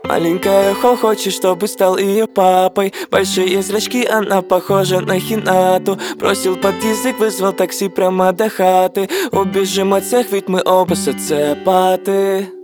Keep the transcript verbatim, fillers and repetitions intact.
Маленькая Хо хочет, чтобы стал ее папой. Большие зрачки, она похожа на Хинату. Бросил под язык, вызвал такси прямо до хаты. Убежим от всех, ведь мы оба социопаты.